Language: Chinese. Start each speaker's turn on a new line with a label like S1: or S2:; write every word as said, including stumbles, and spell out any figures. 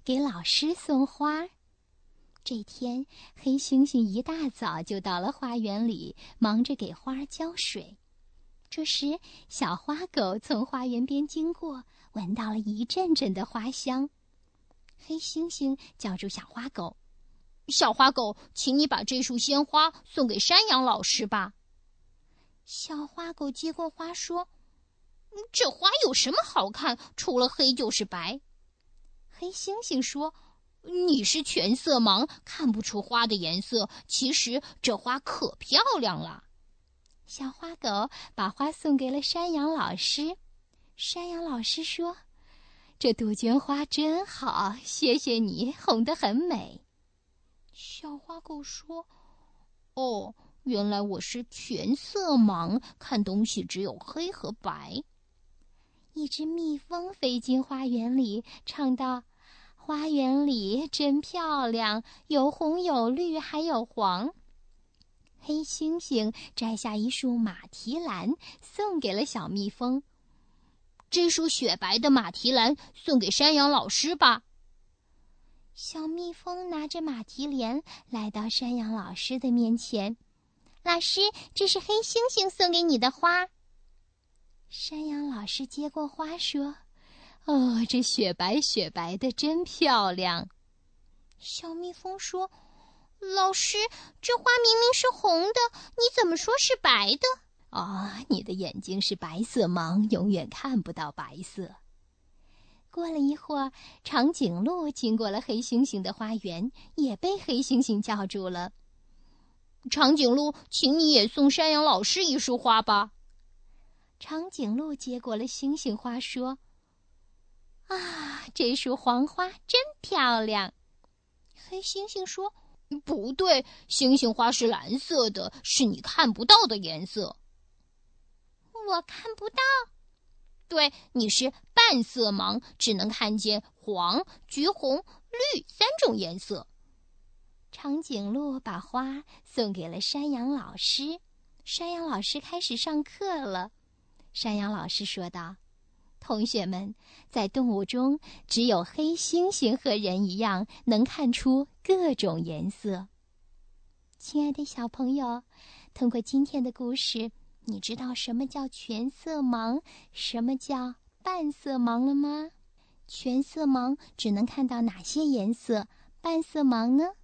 S1: 给老师送花。这天，黑猩猩一大早就到了花园里，忙着给花浇水。这时，小花狗从花园边经过，闻到了一阵阵的花香。黑猩猩叫住小花狗：“小花狗，请你把这束鲜花送给山羊老师吧。”小花狗接过花说：“这花有什么好看？除了黑就是白。”黑猩猩说：“你是全色盲，看不出花的颜色。其实这花可漂亮了。”小花狗把花送给了山羊老师。山羊老师说：“这杜鹃花真好，谢谢你，红得很美。”小花狗说：“哦，原来我是全色盲，看东西只有黑和白。”一只蜜蜂飞进花园里，唱道：“花园里真漂亮，有红有绿还有黄。”黑猩猩摘下一束马蹄兰，送给了小蜜蜂。“这束雪白的马蹄兰送给山羊老师吧。”小蜜蜂拿着马蹄莲来到山羊老师的面前。“老师，这是黑猩猩送给你的花。”山羊老师接过花说：“哦，这雪白雪白的，真漂亮。”小蜜蜂说：“老师，这花明明是红的，你怎么说是白的？”“哦，你的眼睛是白色盲，永远看不到白色。”过了一会儿，长颈鹿经过了黑猩猩的花园，也被黑猩猩叫住了。“长颈鹿，请你也送山羊老师一束花吧。”长颈鹿接过了猩猩花，说：“啊，这束黄花真漂亮。”黑猩猩说：“不对，猩猩花是蓝色的，是你看不到的颜色。”“我看不到。”“对，你是半色盲，只能看见黄、橘红、绿三种颜色。”长颈鹿把花送给了山羊老师。山羊老师开始上课了。山羊老师说道：“同学们，在动物中，只有黑猩猩和人一样能看出各种颜色。”亲爱的小朋友，通过今天的故事，你知道什么叫全色盲，什么叫半色盲了吗？全色盲只能看到哪些颜色？半色盲呢？